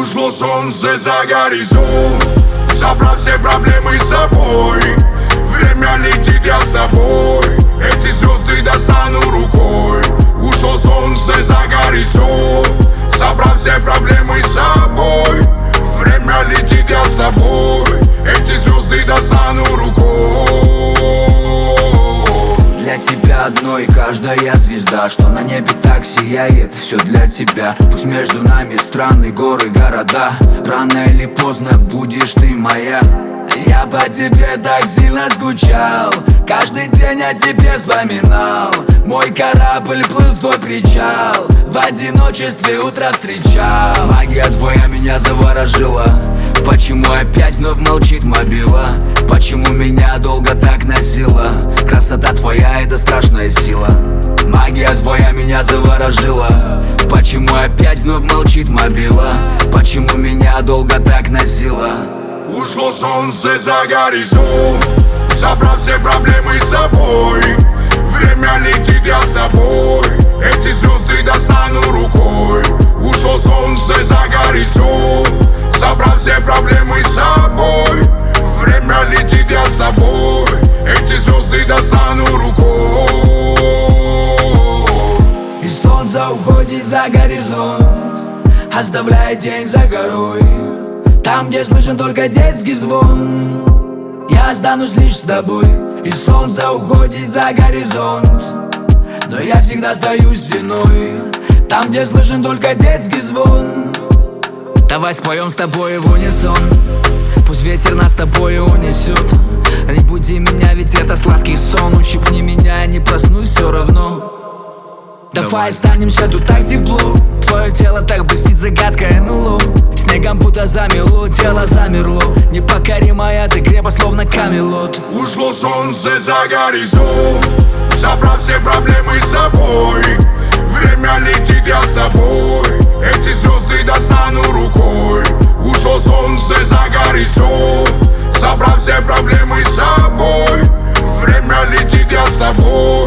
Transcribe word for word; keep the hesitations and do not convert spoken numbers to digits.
Ушло солнце за горизонт, собрав все проблемы с собой. Время летит, я с тобой, эти звезды достану рукой. Ушло солнце за горизонт, собрав все проблемы с собой. Время летит, я с тобой, эти звезды достану рукой. Для тебя одной каждая звезда, что на небе так сияет, все для тебя. Пусть между нами страны, горы, города, рано или поздно будешь ты моя. Я по тебе так сильно скучал, каждый день о тебе вспоминал. Мой корабль плыл в твой причал, в одиночестве утро встречал. Магия твоя меня заворожила, почему опять вновь молчит мобила? Почему меня долго так носила? Красота твоя — это страшная сила. Магия твоя меня заворожила, почему опять вновь молчит мобила? Почему меня долго так носила? Ушло солнце за горизонт, собрав все проблемы с собой. Время летит, я с тобой, эти звезды достану рукой. Ушло солнце за горизонт, собрав все проблемы с собой. Время летит, я с тобой, эти звезды достану рукой. И солнце уходит за горизонт, оставляя тень за горой. Там, где слышен только детский звон, я останусь лишь с тобой. И солнце уходит за горизонт, но я всегда стою стеной. Там, где слышен только детский звон. Давай споем с тобой в унисон, пусть ветер нас с тобой унесет. Не буди меня, ведь это сладкий сон. Ущипни меня, я не проснусь все равно. Давай останемся, тут так тепло. Твое тело так блестит загадкой эн эл о. Снегом будто замело, тело замерло. Непокоримая ты крепость, словно Камелот. Ушло солнце за горизонт, собрав все проблемы с собой. Время летит, я с тобой, эти звезды достану рукой. Ушло солнце за горизонт, собрав все проблемы с собой. Время летит, я с тобой.